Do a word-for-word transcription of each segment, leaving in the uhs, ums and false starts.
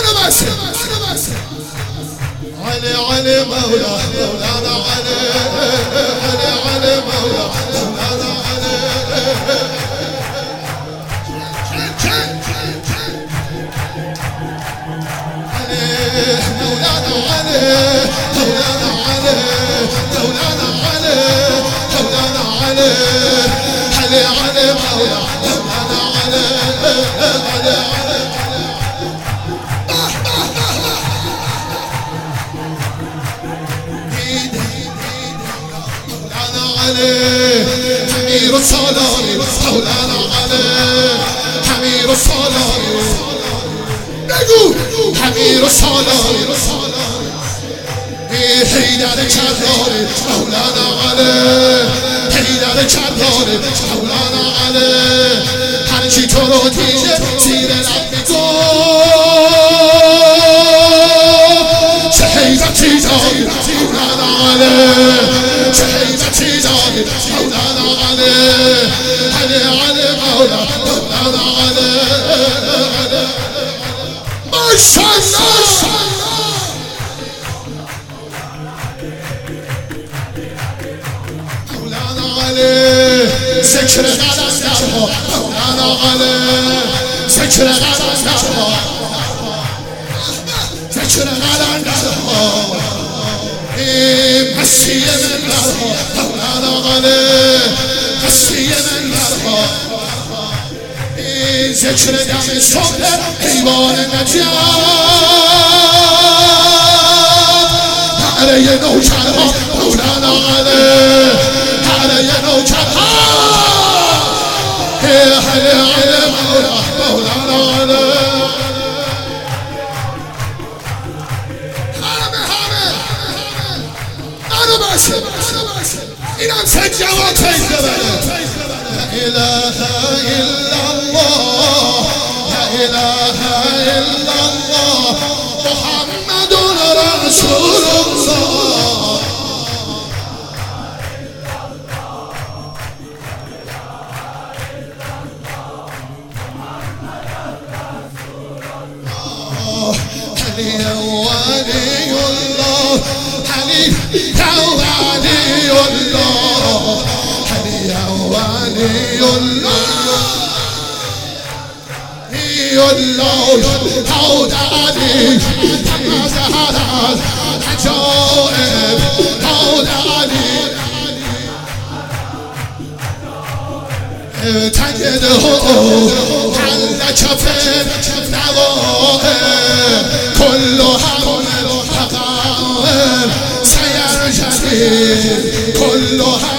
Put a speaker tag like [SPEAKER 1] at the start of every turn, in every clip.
[SPEAKER 1] انا بس علي علي مولا مولانا علي علي علي مولا مولانا علي مولانا علي مولانا علي مولانا علي مولانا علي علي علي مولا مولانا علي علي علي حمير الصلاري مولانا علي حمير الصلاري نقول حمير الصلاري حيدر كراري مولانا علي حيدر كراري مولانا علي هرچی تو رو دیده زیر لب میگفت چه حیبتی داری مولانا علي چه حیبتی داری مولانا علي علي علي مولا مولانا علي ماشاءالله مولانا علي ذکر قلندرها مولانا علي ذکر قلندرها ذکر قلندرها مسیح من برها مولانا علي مسیح من برها ذکر دم صبح حیوان نجات پره نوکرها مولانا علي پره نوکرها حلی علی مولا مولانا علي اینم سجوات فیض ببره لا اله الا الله لا اله الا الله محمد رسول الله علي ولي الله علي ولي الله علي ولي الله الله حوض علي زهرات عجائب حوض علي تجده على كفن نوائب كلها حقائب سيرجلي كلها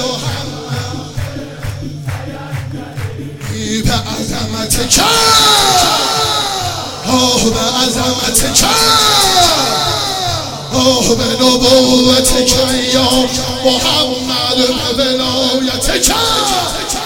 [SPEAKER 1] بعظمتك اوه بعظمتك اوه بنبوتك يا محمد بولايتك